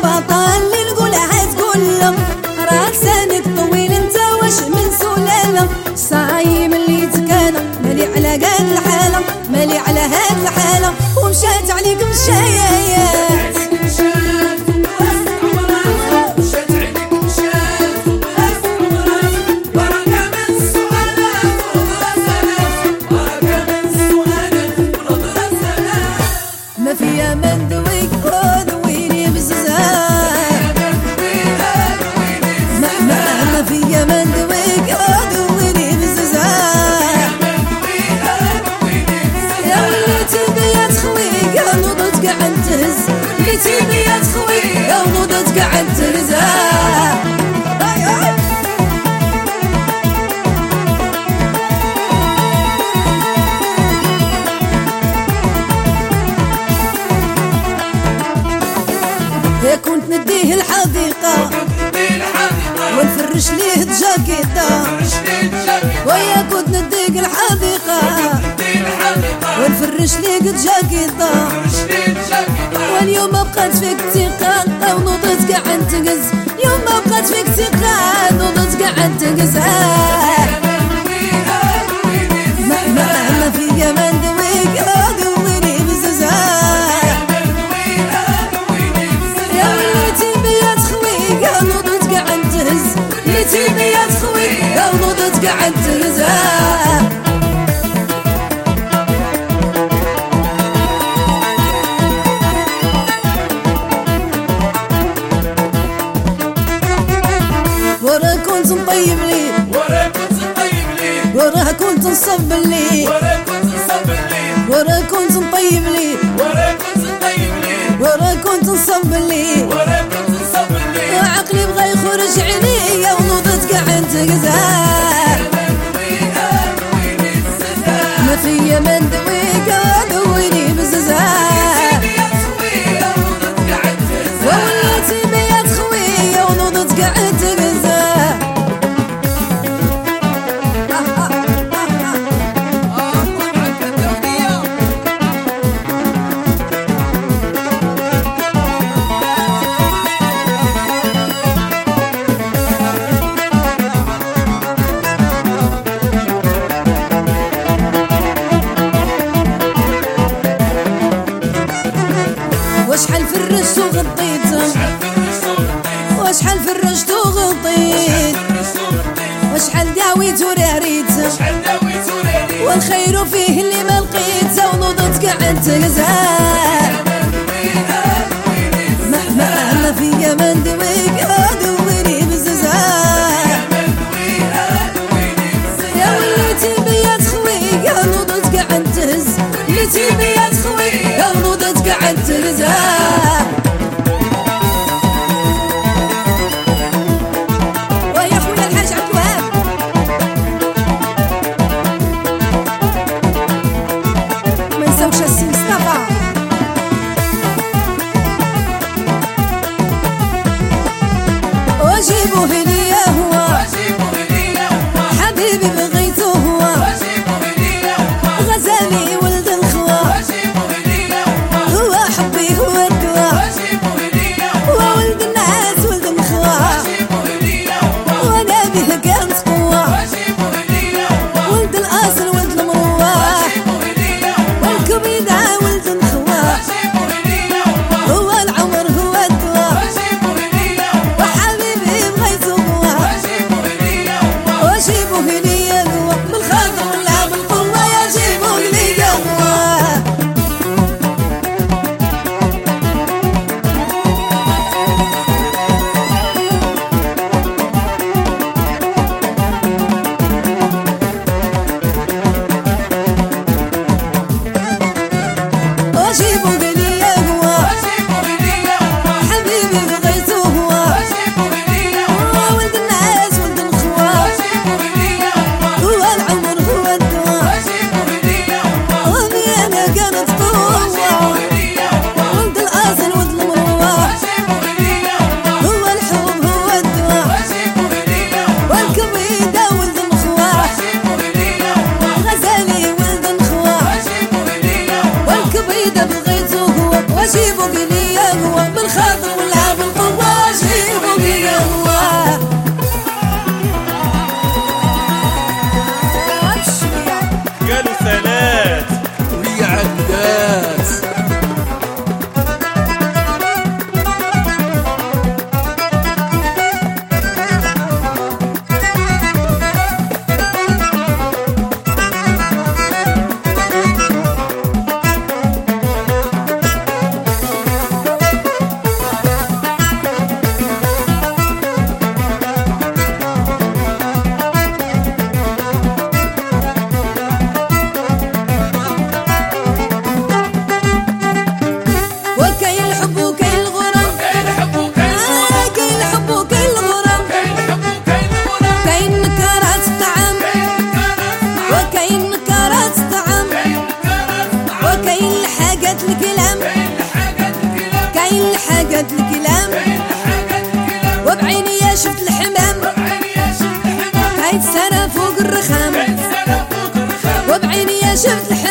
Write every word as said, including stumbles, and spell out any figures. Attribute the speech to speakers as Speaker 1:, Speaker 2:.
Speaker 1: بطل اللي نقولها تقول راك سانك طويل انت واش من سلالة صايم اللي تكالى مالي على قاد الحالة مالي على هاد الحالة ومشات عليك مشايات ما فيا من دويك ودويني بزاف ما ما ما فيا من دويك ودويني بزاف يا وليتي بيا تخويك يا نوضت قاعد تهز وليتي بيا تخويك يا نوضت قاعد تهز يا كنت نديه الحديقة ونفرش ليه جاكيطة ويا كنت نديه الحديقة ونفرش ليه جاكيطة واليوم ما بقات فيك ثقة ونوضت قاعد تقز يوم ما بقات فيك ثقة نوضت قاعد تقز ما ما ما فيا ما ندويك دويني بزاف ليتي بيا تخويك يا نوضت قاعد تهز وراه كنت نطيب لي وراه كنت نطيب لي وراه كنت نصب لي وراه كنت نصب لي وراه كنت نطيب لي وراه كنت نطيب لي وراه كنت نصب لي وراه كنت نصب لي عقلي بغا يخرج عليا ونوضت قاعد تقزا ما فيا من دويك دويني بززا وليتي بيا تخويا ونوضت قاعد تقزا وشحال فرشت وغطيت وشحال فرشت وغطيت وشحال داويت وراريت والخير فيه اللي ما لقيت ونوضت قاعد تقزا ما ما ما فيا ما ندويك دويني بززا يا وليتي بيا تخويك يا نوضت قاعد تهز ليتي بيا تخويك يا نوضت قاعد تهزا واجيبه هدية هو حبيبي بغيته هو غزالي ولد الخوا هو حبي هو الدوا هو ولد الناس ولد الخوا وانا به كانت قوة ولد الاصل ولد المروة والكبيدة ولد الخوا هو العمر هو الدوا وحبيبي بغيته الكلام وبعيني يا شفت الحمام هاي السنة فوق الرخام وبعيني يا شفت الحمام